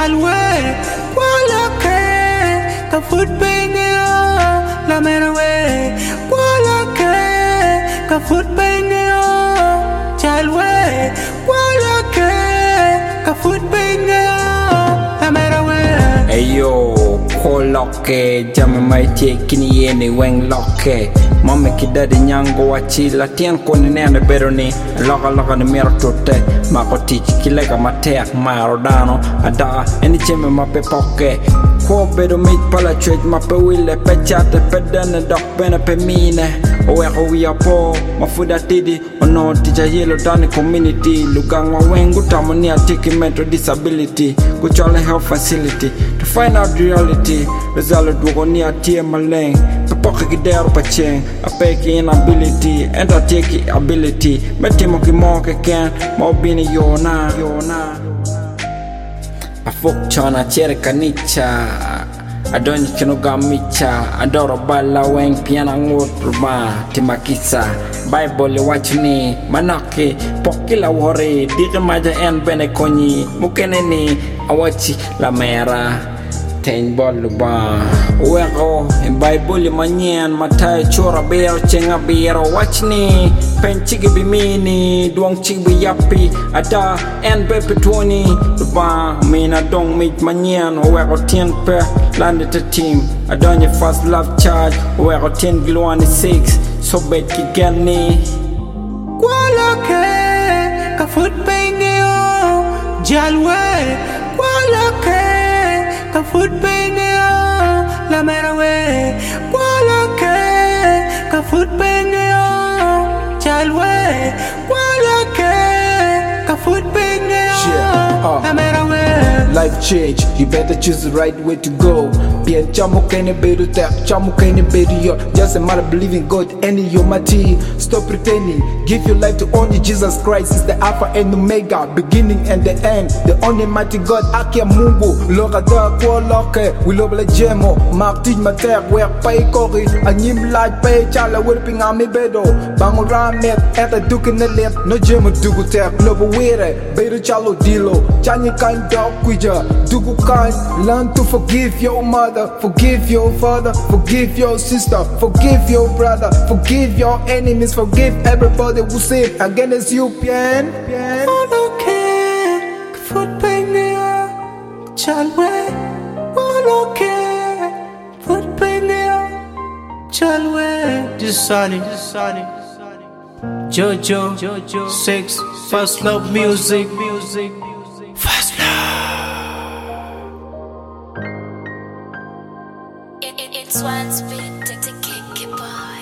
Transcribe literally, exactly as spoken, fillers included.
Chalwe Wala ke Ka foot pengia La merawe Wala ke Ka foot pengia Chalwe Wala ke Ka foot pengia La merawe Ayo Koloke Jame mai tie kini yene weng loke Mame kidade nyango wachi Latian kone nene beroni Loka loka ni mero tote Mako teach kilega mateak marodano Ada eni cheme mape poke Ko bedo mit pala chwech mape wile Pechate pedene dok bene pe mine Oweko wia po Mafuda tidi Ono teacher yelo dani community Lugangwa wengu tamoni atiki mental disability Kuchole health facility To find out the reality Result dugo ni atie maleng Pepoke kidero pacheng Apeki inability Entertake ability Metimo kimoke ken Mobini yona Yona Afuk chona chere kanicha Adonyi kinuga micha Adoro bala weng piana ngut ruba Timakisa Bible watch ni Manake Pokila wore Dike maja en bene konyi Mukene ni Awachi la mera Ten bolu ba Weko in Bible manyen Matai chora bero chenga bero Watch ni Pen chigi bimini Duang chigi biyapi Ada en bepe twenty Ruba Mina dong mit manyen Weko ten pe Landed a team Adonye first love charge Weko ten gluani six So bet kigani Wala ke Ka foot pengia Jalwe Wala ke Ka foot pengia La merawe Wala ke Ka foot pengia Jalwe Wala ke Ka foot pengia La merawe Life change, you better choose the right way to go. Bien chamo kene bedu tap, chamo kene bedu yo. Just a matter of believing God and in your mati. Stop pretending, give your life to only Jesus Christ is the Alpha and Omega, beginning and the end. The only mighty God, Akia Mungu. Loka da kwa loke, we love le jemo. Martin mater, we pay kori. Anyim light pay, chala whipping on me bedo. Bango ramet, at a duke in the lip. No jemo dugu tap, global weere. Bedu chalo dilo, chanyi kind dog quija. Dugu kind, learn to forgive your mother, forgive your father, forgive your sister, forgive your brother, forgive your enemies, forgive everybody who sinned against you, bien, bien. Wala ke Ka foot pengia Chalwe Wala ke Foot pengia Chalwe Jisani Jisani Jojo Jojo Six First Love Music Music First Love It, it, it's one spit to, to kick it by.